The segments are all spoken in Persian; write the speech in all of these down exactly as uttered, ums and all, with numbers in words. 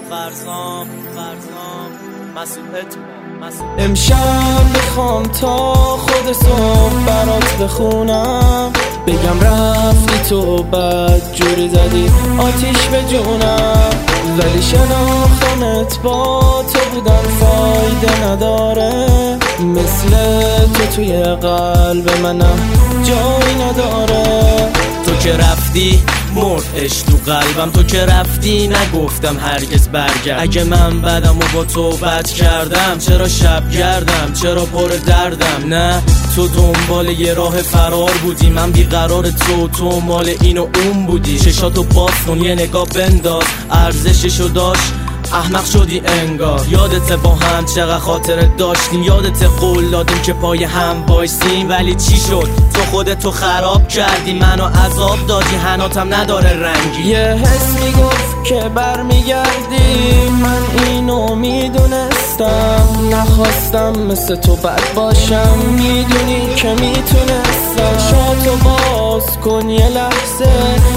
فرزام فرزام مسئولیت امشب بخوام تا خود صبح برات بخونم، بگم رفتی تو بد جوری زدی آتیش به جونم، ولی شناختمت با تو بودن فایده نداره، مثل تو توی قلب منم جایی نداره. تو که رفتی مرد تو قلبم، تو که رفتی نگفتم هرگز برگرد. اگه من بدم و با تو بد کردم، چرا شب گردم، چرا پر دردم؟ نه تو دنبال یه راه فرار بودی، من بیقرار تو، تو مال این و اون بودی. چشاتو باز کن یه نگاه بنداز، ارزششو داشت احمق شدی انگار. یادت با هم چقدر خاطره داشتیم، یادت قول دادیم که پای هم بایستیم، ولی چی شد؟ تو خودتو خراب کردی، منو عذاب دادی، هناتم نداره رنگی. یه حس میگفت که برمیگردی، من اینو میدونستم، نخواستم مثل تو بد باشم، میدونی که میتونستم. شاتو باز کن یه لحظه،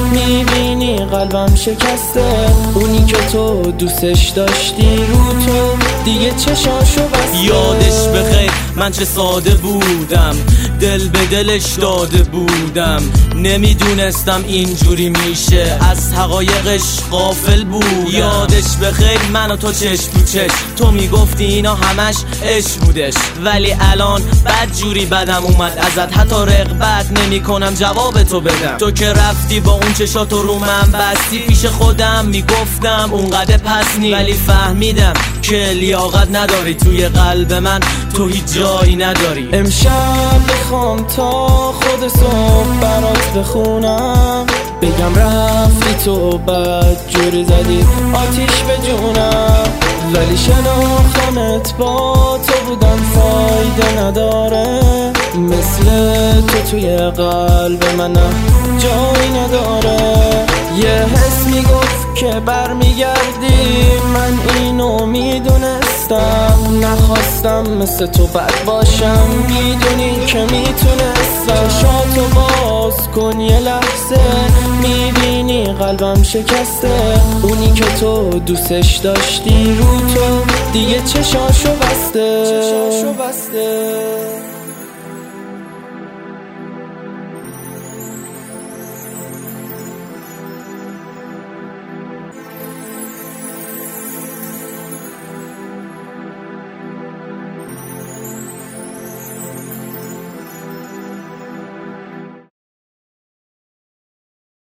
میبینی قلبم شکسته، اونی که تو دوستش داشتی رو تو دیگه چشاشو بسته. یادش بخیر من چه ساده بودم، دل به دلش داده بودم، نمیدونستم اینجوری میشه، از حقایقش غافل بودم. یادش بخیر من و تو چشم تو چشم، تو میگفتی اینا همش عشق بودش، ولی الان بد جوری بدم اومد ازت، حتی رغبت نمی کنم جواب تو بدم. تو که رفتی با اون چشاتو رو من بستی، پیش خودم میگفتم اونقدر پس نی، ولی فهمیدم که لیاقت نداری توی قلب من، تو هیچ جایی نداری. امشب بخوام تا خود صبح برات بخونم، بگم رفتی تو بد جوری زدی آتیش به جونم، ولی شناختمت با تو بودن فایده نداره، مثل تو توی قلب منم جایی نداره. یه حس میگفت که برمیگردی، من اینو میدونستم، نخواستم مثل تو بد باشم، میدونی که میتونستم. شاتو باز کن یه لحظه، میبینی قلبم شکسته، اونی که تو دوستش داشتی رو تو دیگه چشاشو بسته چشاشو بسته